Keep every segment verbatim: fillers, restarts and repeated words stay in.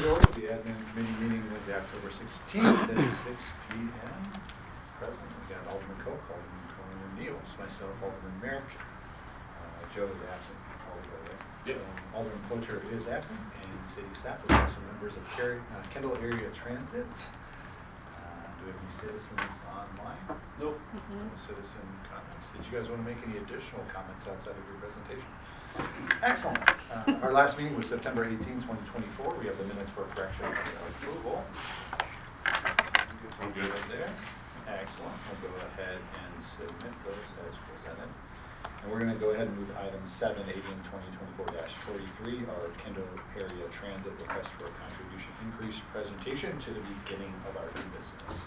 to order the admin committee meeting Wednesday, October sixteenth at six p m Present, we got Alderman Koch, Alderman Cohen and Niels, myself, Alderman Merrick. Uh, Joe is absent. Alderman, yep. um, Alderman Poacher is absent, and city staff is also members of Car uh, Kendall Area Transit. Uh, do we have any citizens online? Nope. Mm-hmm. No citizen comments. Did you guys want to make any additional comments outside of your presentation? Excellent. Uh, our last meeting was September eighteenth, twenty twenty-four. We have the minutes for correction and approval. I'm good. Right there. Excellent. We'll go ahead and submit those as presented. And we're going to go ahead and move to item seven, eighteen twenty twenty-four dash forty-three, our Kendall Area Transit request for a contribution increase presentation to the beginning of our new business.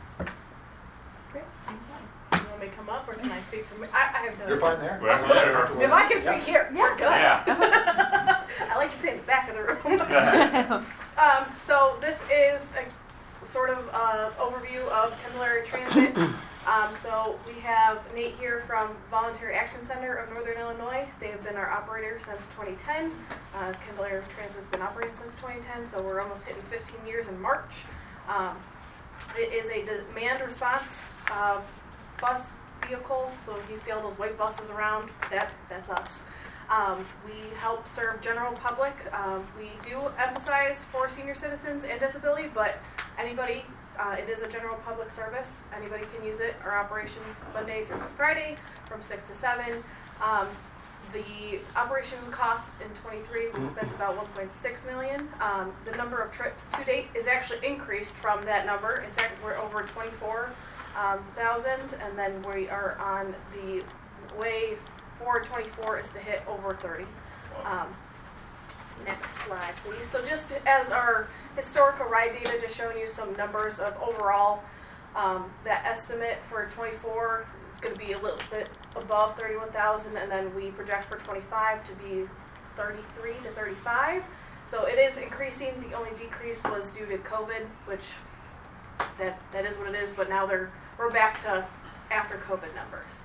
Great. You want me to come up, or can I speak from me? I, I have no. You're fine there. Wherever, wherever. If I can speak here, Yeah. we're good. Yeah. I like to sit in the back of the room. um, so this is a sort of uh, overview of Kendall Area Transit. Um, so we have Nate here from Voluntary Action Center of Northern Illinois. They have been our operator since twenty ten. Uh, Kendall Area Transit's been operating since twenty ten, so we're almost hitting fifteen years in March. Um, it is a demand response uh, bus vehicle, so you see all those white buses around, that that's us. Um, we help serve general public. Um, we do emphasize for senior citizens and disability, but anybody, uh, it is a general public service. Anybody can use it. Our operations Monday through Friday from six to seven. Um, the operation cost in twenty-three, we spent about one point six million dollars. Um, the number of trips to date is actually increased from that number. It's actually, we're over twenty-four thousand, um, and then we are on the way for twenty-four is to hit over thirty. Um, next slide, please. So just as our historical ride data, just showing you some numbers of overall, um, that estimate for twenty-four is going to be a little bit above thirty-one thousand, and then we project for twenty-five to be thirty-three to thirty-five. So it is increasing. The only decrease was due to COVID, which that that is what it is, but now they're we're back to after COVID numbers.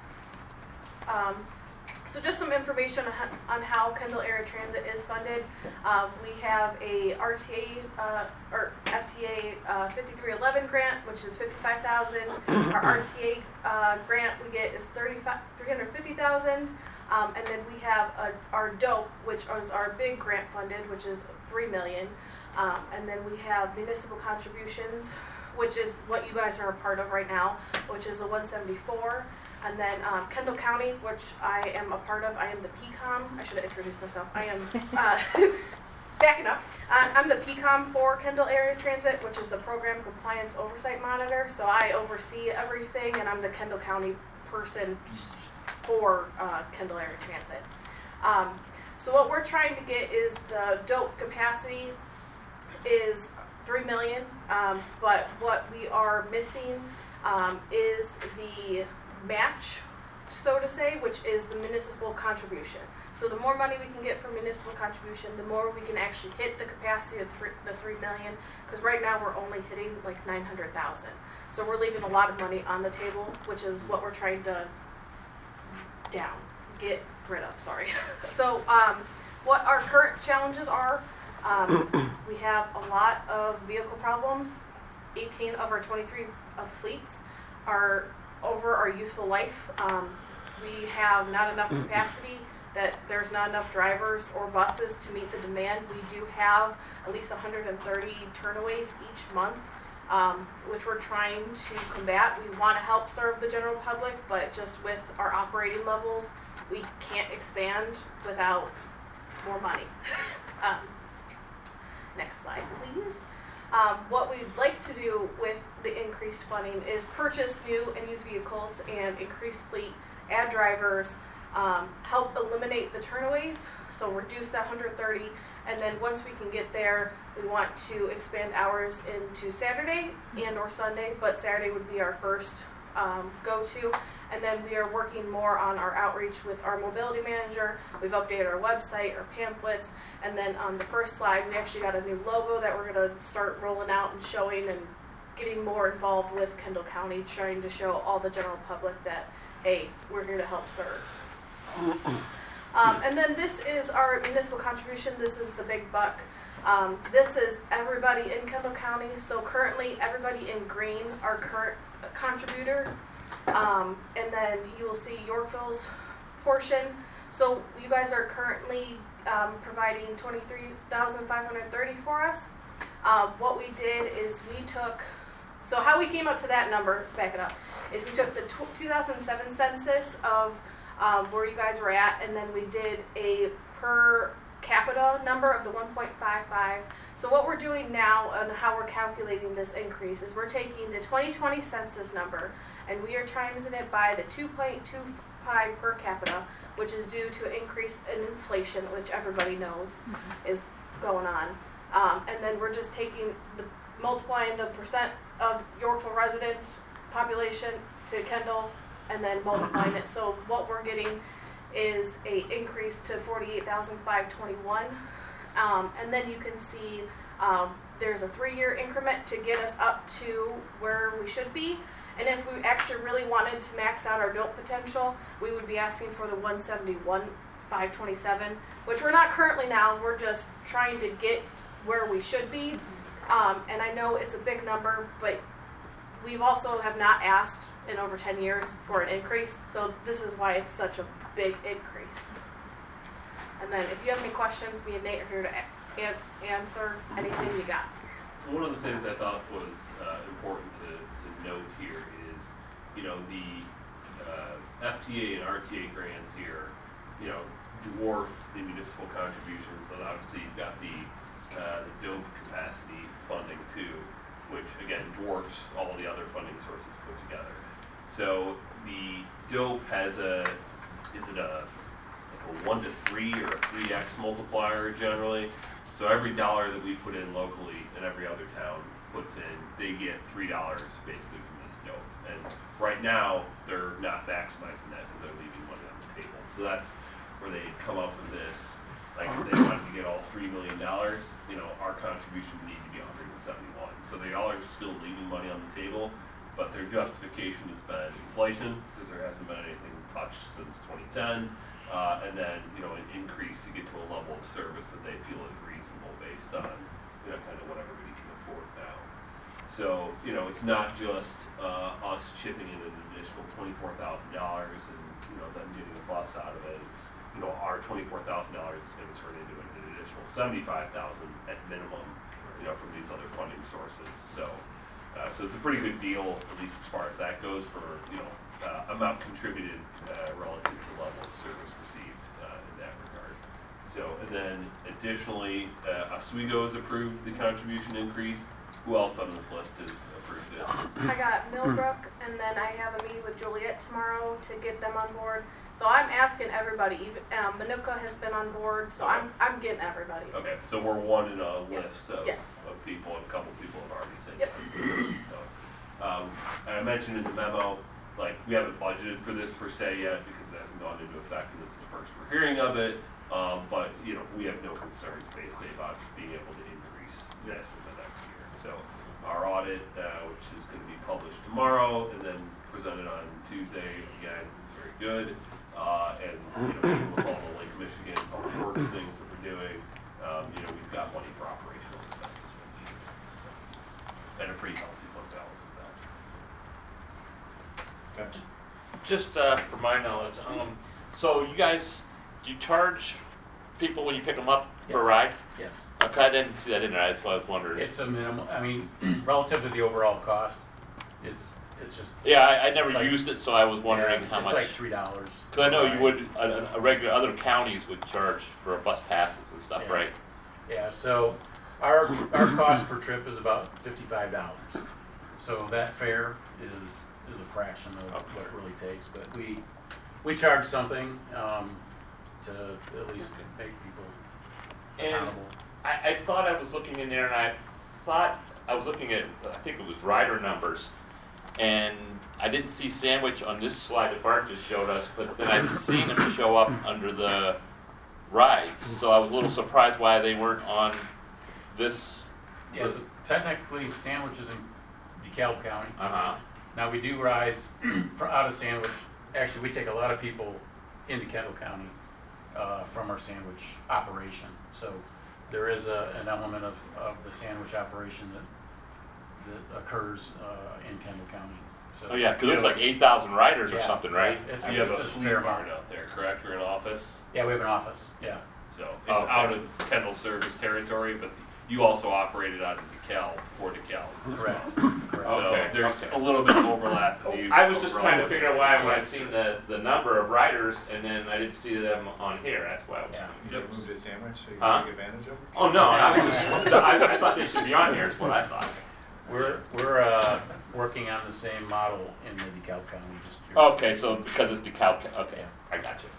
Um, so just some information on, on how Kendall Area Transit is funded. Um, we have a R T A uh, or F T A uh, fifty-three eleven grant, which is fifty-five thousand. Our R T A uh, grant we get is three hundred fifty thousand. Um, and then we have a, our D O P E, which is our big grant funded, which is three million dollars. Um, and then we have municipal contributions, which is what you guys are a part of right now, which is the one seventy-four. And then um, Kendall County, which I am a part of. I am the P COM. I should have introduced myself. I am uh, backing up. Uh, I'm the P COM for Kendall Area Transit, which is the Program Compliance Oversight Monitor. So I oversee everything, and I'm the Kendall County person for uh, Kendall Area Transit. Um, so what we're trying to get is the D O P E capacity is three million dollars, um, but what we are missing um, is the match, so to say, which is the municipal contribution. So the more money we can get from municipal contribution, the more we can actually hit the capacity of three, the three million. Because right now we're only hitting like nine hundred thousand. So we're leaving a lot of money on the table, which is what we're trying to down, get rid of. Sorry. So um, what our current challenges are, um, we have a lot of vehicle problems. eighteen of our twenty-three of fleets are over our useful life. Um, we have not enough capacity, that there's not enough drivers or buses to meet the demand. We do have at least one hundred thirty turnaways each month, um, which we're trying to combat. We want to help serve the general public, but just with our operating levels, we can't expand without more money. um, next slide, please. Um, what we'd like to do with the increased funding is purchase new and used vehicles and increase fleet, add drivers, um, help eliminate the turnaways, so reduce that one hundred thirty, and then once we can get there, we want to expand hours into Saturday and or Sunday, but Saturday would be our first um, go-to, and then we are working more on our outreach with our mobility manager. We've updated our website, our pamphlets, and then on the first slide, we actually got a new logo that we're going to start rolling out and showing and getting more involved with Kendall County, trying to show all the general public that, hey, we're here to help serve. Um, and then this is our municipal contribution. This is the big buck. Um, this is everybody in Kendall County. So currently, everybody in green are current contributors. Um, and then you will see Yorkville's portion. So you guys are currently um, providing twenty-three thousand five hundred thirty for us. Um, what we did is we took, so how we came up to that number, back it up, is we took the two thousand seven census of um, where you guys were at, and then we did a per capita number of the one point five five. So what we're doing now and how we're calculating this increase is we're taking the twenty twenty census number and we are timesing it by the two point two five per capita, which is due to increase in inflation, which everybody knows mm-hmm. is going on. Um, and then we're just taking the multiplying the percent of Yorkville residents population to Kendall and then multiplying it. So what we're getting is a increase to forty-eight thousand five hundred twenty-one. Um, and then you can see um, there's a three-year increment to get us up to where we should be. And if we actually really wanted to max out our built potential, we would be asking for the one seventy-one thousand five hundred twenty-seven, which we're not currently now. We're just trying to get where we should be. Um, and I know it's a big number, but we've also have not asked in over ten years for an increase. So this is why it's such a big increase. And then if you have any questions, me and Nate are here to a- answer anything you got. So one of the things I thought was uh, important to, to note here is, you know, the uh, F T A and R T A grants here, you know, dwarf the municipal contributions. And obviously you've got the, uh, the D O P capacity funding too, which again dwarfs all the other funding sources put together. So the D O P has a, is it a, like a one to three or a three X multiplier generally? So every dollar that we put in locally and every other town puts in, they get three dollars basically from this D O P. And right now, they're not maximizing that, so they're leaving money on the table. So that's where they come up with this. Like if they wanted to get all three million dollars, you know, our contribution would need to be one hundred seventy-one. So they all are still leaving money on the table, but their justification has been inflation, because there hasn't been anything touched since twenty ten. Uh, and then, you know, an increase to get to a level of service that they feel is reasonable based on, you know, kind of what everybody can afford now. So, you know, it's not just uh, us chipping in an additional twenty-four thousand dollars and, you know, them getting a bus out of it. It's, you know, our twenty-four thousand dollars is going to turn into an additional seventy-five thousand dollars at minimum, you know, from these other funding sources. So, uh, so it's a pretty good deal, at least as far as that goes, for, you know, uh, amount contributed uh, relative to the level of service received uh, in that regard. So, and then additionally, uh, Oswego has approved the contribution increase. Who else on this list has approved it? I got Millbrook, and then I have a meeting with Juliet tomorrow to get them on board. So I'm asking everybody. Even um, Manuka has been on board, so Okay. I'm I'm getting everybody. Okay, so we're one in a Yep. list of, Yes. of people, and a couple people have already said Yep. yes. So, um, and I mentioned in the memo, like, we haven't budgeted for this per se yet because it hasn't gone into effect and it's the first we're hearing of it. Um, but, you know, we have no concerns basically about being able to increase this in the next year. So our audit, uh, which is going to be published tomorrow and then presented on Tuesday, again, is very good. Uh, and, you know, with all the Lake Michigan public works things that we're doing, um, you know, we've got money for operational expenses when needed. And a pretty healthy fund balance with that. Just uh, for my knowledge, um, so you guys, do you charge people when you pick them up for a Yes. ride? Yes. Okay, I didn't see that in there, that's why I was wondering. It's a minimal, I mean, relative to the overall cost, it's, it's just. Yeah, I, I never it's like- used it, so I was wondering yeah, how much. It's like three dollars. Because I know you would, a, a regular, other counties would charge for bus passes and stuff, Yeah. right? Yeah, so our, our cost per trip is about fifty-five dollars. So that fare is, is a fraction of what it really takes, but we, we charge something, um, to at least make people And accountable. I, I thought I was looking in there and I thought, I was looking at, I think it was rider numbers. And I didn't see Sandwich on this slide that Bart just showed us, but then I've seen them show up under the rides. So I was a little surprised why they weren't on this. Yeah, so technically Sandwich is in DeKalb County. Uh-huh. Now, we do rides for out of Sandwich. Actually, we take a lot of people into Kendall County uh, from our Sandwich operation. So there is a, an element of, of the sandwich operation that, that occurs uh, in Kendall County. So, Oh, yeah, because it was like eight thousand riders or Yeah. something, right? It's, You have a it's flea fair barn amount. out there, correct, or an office? Yeah, we have an office, yeah. So it's Okay. out of Kendall service territory, but you also operated out of DeKalb for DeKalb. as Correct. well. Correct. So Okay, there's okay. a little bit of overlap in the I was just overall trying to figure out why when I organization. seen the, the number of riders and then I didn't see them on here. That's why I was. Yeah. You ever moved to Sandwich so you Huh? can take advantage of them? Oh, no, I was just, I, I thought they should be on here is what I thought. We're, we're uh, working on the same model in the DeKalb County. Just Okay, so because it's DeKalb, okay, I got you.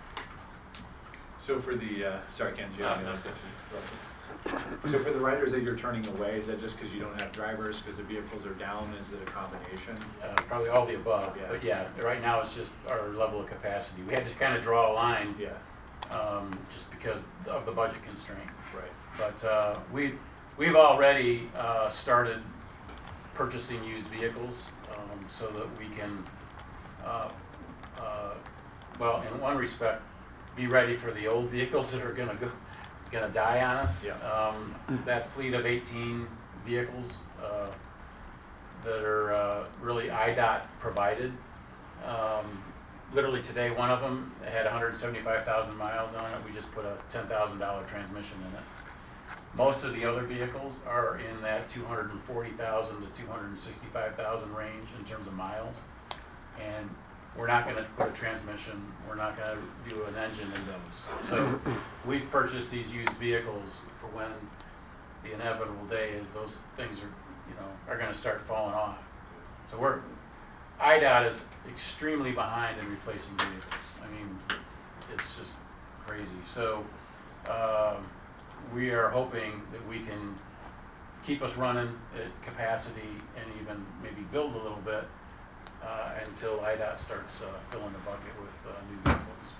So for the, uh, sorry, Ken, do you Uh, have no, any- it's actually- So for the riders that you're turning away, is that just because you don't have drivers, because the vehicles are down, is it a combination? Uh, probably all the above, Yeah. but yeah, right now it's just our level of capacity. We had to kind of draw a line, Yeah, um, just because of the budget constraint. right. But uh, we've, we've already uh, started purchasing used vehicles um, so that we can, uh, uh, well, in one respect, be ready for the old vehicles that are gonna go, gonna die on us. Yeah. Um, That fleet of eighteen vehicles uh, that are uh, really I DOT provided. Um, Literally today, one of them had one hundred seventy-five thousand miles on it. We just put a ten thousand dollar transmission in it. Most of the other vehicles are in that two hundred forty thousand to two hundred sixty-five thousand range in terms of miles. And we're not gonna put a transmission, we're not gonna do an engine in those. So we've purchased these used vehicles for when the inevitable day is those things are, you know, are gonna start falling off. So we're, I DOT is extremely behind in replacing vehicles. I mean, it's just crazy. So, um, we are hoping that we can keep us running at capacity and even maybe build a little bit uh, until I DOT starts uh, filling the bucket with uh, new vehicles.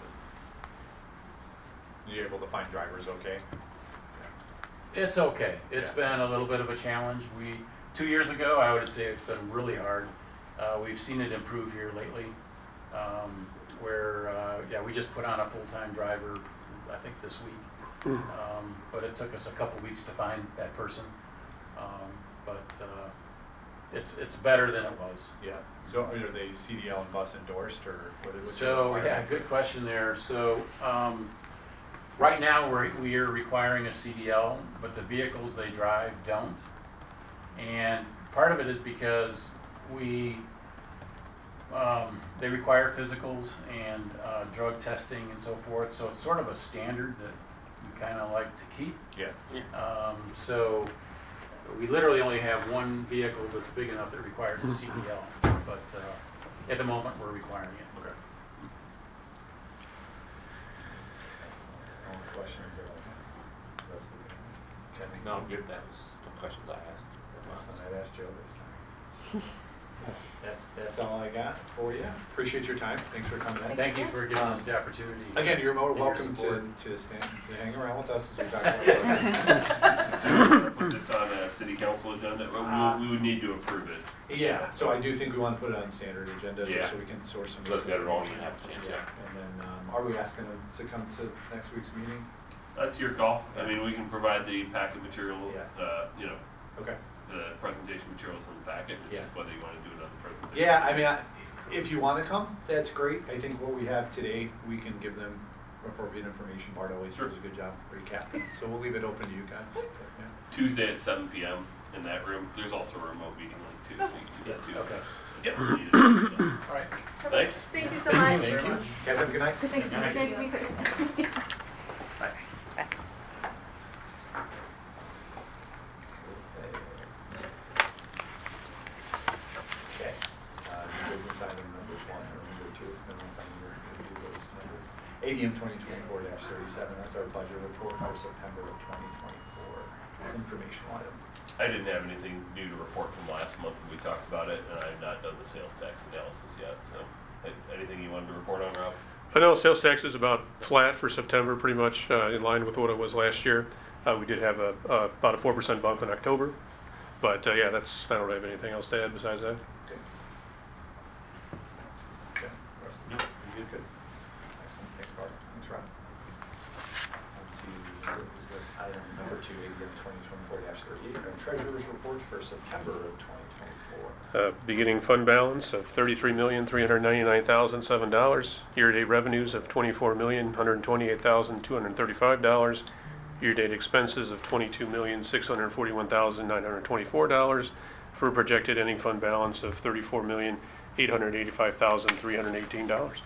But You're able to find drivers okay? it's okay. It's Yeah. been a little bit of a challenge. We, two years ago, I would say it's been really hard. Uh, we've seen it improve here lately, um, where, uh, yeah, we just put on a full-time driver, I think this week. Um, but it took us a couple weeks to find that person. Um, but uh, it's it's better than it was. Yeah. So are they C D L and bus endorsed, or what is? what's the So, yeah, requirement? good question there. So, um, right now, we're, we are requiring a C D L, but the vehicles they drive don't. And part of it is because we, um, they require physicals and uh, drug testing and so forth. So it's sort of a standard that we kind of like to keep. Yeah. Um, so we literally only have one vehicle that's big enough that requires a C D L, but uh, at the moment we're requiring it. Okay. Any questions that I have? Kathy? No, I'm good. That was the questions I asked. Excellent. I'd ask Joe this time. That's, that's all I got for you. Appreciate your time. Thanks for coming in. Thank you for giving us the opportunity. Again, you're more and your welcome to, support. to stand, to hang around with us as we talk about. Do we want to put this on a city council agenda? We would- We would need to approve it. Yeah, so I do think we want to put it on standard agenda, Yeah. just so we can source some. Let's get it rolling information. and have a chance, yeah. And then, um, are we asking them to come to next week's meeting? That's your call. I mean, we can provide the packet material, Yeah. uh, you know, Okay. the presentation materials in the packet. It's Yeah. just whether you want to do it on the presentation. Yeah, I mean, I- if you want to come, that's great. I think what we have today, we can give them appropriate information. Bart always Sure. does a good job recapping. So we'll leave it open to you guys. But, yeah. Tuesday at seven P M in that room. There's also a remote meeting link too, so you can do that too. Okay. Yep. so you didn't- so. All right. Thanks. Thank you so much. Thank you. Guys, have a good night. Thanks so much. Nice to meet you. Okay. Uh, new business item number one or number two, then we'll find your, your those numbers. A D M twenty twenty-four thirty-seven, that's our budget report for September of twenty twenty-four. Informational item. I didn't have anything new to report from last month when we talked about it, and I've not done the sales tax analysis yet, so. a- Anything you wanted to report on, Rob? I know sales tax is about flat for September, pretty much uh, in line with what it was last year. Uh, We did have a, uh, about a four percent bump in October, but uh, yeah, that's, I don't have anything else to add besides that. Okay. Okay. Russ? Nope. You good? Good. Excellent. Thanks, Bart. Thanks, Rob. On to new business item number twenty twenty-four thirty-eight, our treasurer's report for September of twenty twenty-four. Uh, Beginning fund balance of thirty-three million, three hundred ninety-nine thousand, seven dollars. Year-to-date revenues of twenty-four million, one hundred twenty-eight thousand, two hundred thirty-five dollars. Year-to-date expenses of twenty-two million, six hundred forty-one thousand, nine hundred twenty-four dollars for a projected ending fund balance of thirty-four million, eight hundred eighty-five thousand, three hundred eighteen dollars.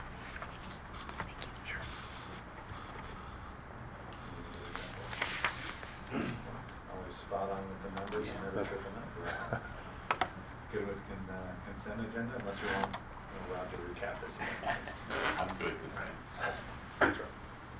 Always spot on with the numbers and never tripping up. Good with con- uh, consent agenda, unless we want we're allowed to recap this. I'm good with that. Good job.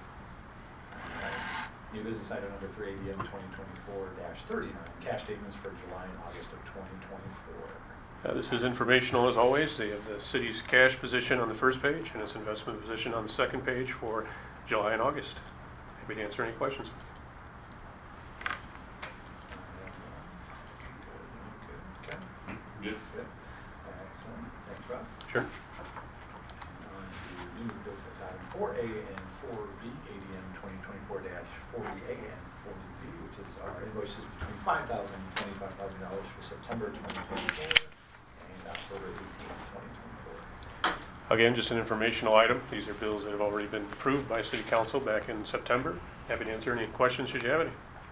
New business item number three, A D M twenty twenty-four thirty-nine, cash statements for July and August of twenty twenty-four. Uh, This is informational as always. They have the city's cash position on the first page and its investment position on the second page for July and August. Happy to answer any questions. Good. Good. Good. Excellent. Thanks, Rob. Sure. On to new business item four A and four B, A D M twenty twenty-four forty A and forty B, which is our invoices between five thousand and twenty-five thousand dollars for September twenty twenty-four and October eighteenth, twenty twenty-four. Again, just an informational item. These are bills that have already been approved by City Council back in September. Happy to answer any questions should you have any.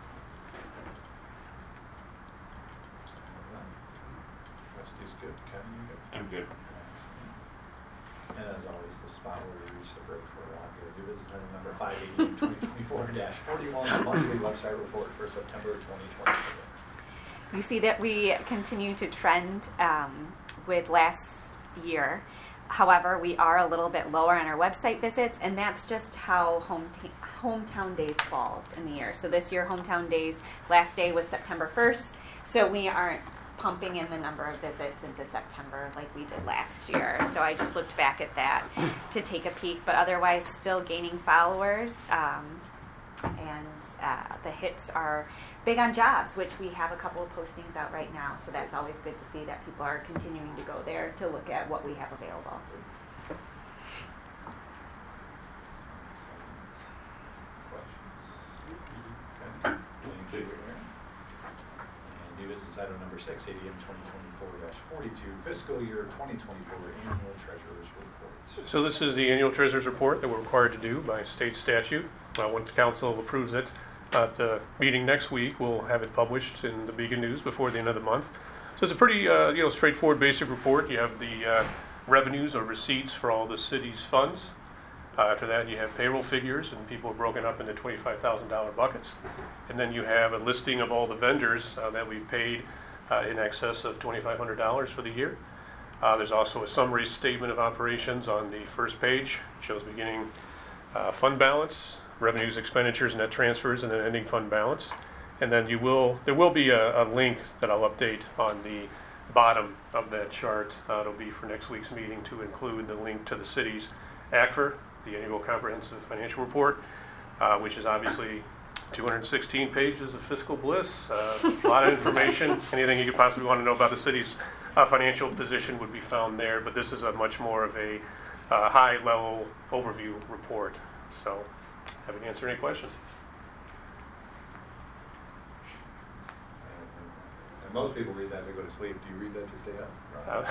Rusty's good. Kevin, you good? I'm good. And as always, the spot where we reach the break for a while here. New business item number five, A D M twenty twenty-four forty-one, monthly website report for September twenty twenty-four. You see that we continue to trend um, with last year. However, we are a little bit lower on our website visits, and that's just how home t- hometown days falls in the year. So this year, hometown days, last day was September first, so we aren't pumping in the number of visits into September like we did last year. So I just looked back at that to take a peek, but otherwise still gaining followers. Um, and uh, the hits are big on jobs, which we have a couple of postings out right now. So that's always good to see that people are continuing to go there to look at what we have available. Questions? Okay. Any good here? And new business item number six, A D M twenty twenty-four forty-two, fiscal year twenty twenty-four annual treasurer's report. So this is the annual treasurer's report that we're required to do by state statute. Uh, once council approves it, at the meeting next week, we'll have it published in the Beacon News before the end of the month. So it's a pretty uh, you know, straightforward basic report. You have the uh, revenues or receipts for all the city's funds. Uh, after that, you have payroll figures, and people are broken up into twenty-five thousand dollars buckets. And then you have a listing of all the vendors uh, that we've paid uh, in excess of twenty-five hundred dollars for the year. Uh, there's also a summary statement of operations on the first page. It shows beginning uh, fund balance, revenues, expenditures, net transfers, and then ending fund balance. And then you will there will be a, a link that I'll update on the bottom of that chart. Uh, it'll be for next week's meeting to include the link to the city's A C F R, the Annual Comprehensive Financial Report, uh, which is obviously two hundred sixteen pages of fiscal bliss, uh, a lot of information. Anything you could possibly want to know about the city's uh, financial position would be found there, but this is a much more of a uh, high-level overview report. So, happy to answer any questions. And most people read that to go to sleep. Do you read that to stay up? Uh,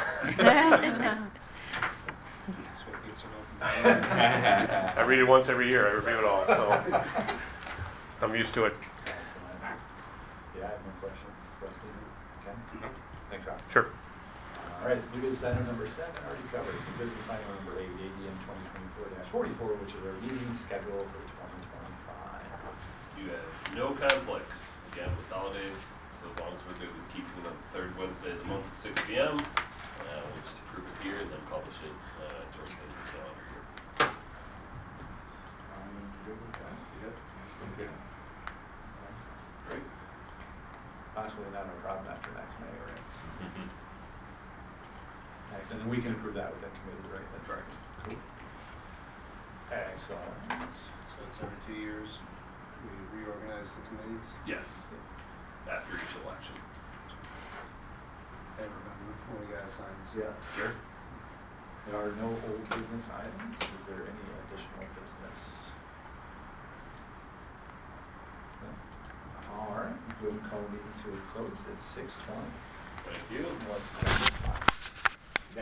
That's what gets them I read it once every year. I review it all, so I'm used to it. Excellent. Yeah, I have no questions. Rusty, Ken? No. Thanks, Rob. Sure. All right, new business item number seven already covered. New business item number eight, A D M twenty twenty-four forty-four, which is our meeting schedule for twenty twenty-five. You have no conflicts, again, with holidays, so as long as we're good with keeping the third Wednesday of the month at six P M, uh, we just approve it here and then publish it uh, towards the end of the calendar year. I'm good with that. Yep. Okay. Great. Possibly not a problem after next May, right? Mhm. Excellent. And we can approve that within committee, right? That's right. Cool. Excellent. So it's every two years we reorganize the committees? Yes, after each election. I remember when we got assigned. Yeah. Sure. There are no old business items. Is there any additional business? No? All right, go ahead and call the meeting to a close at six twenty. Thank you. Let's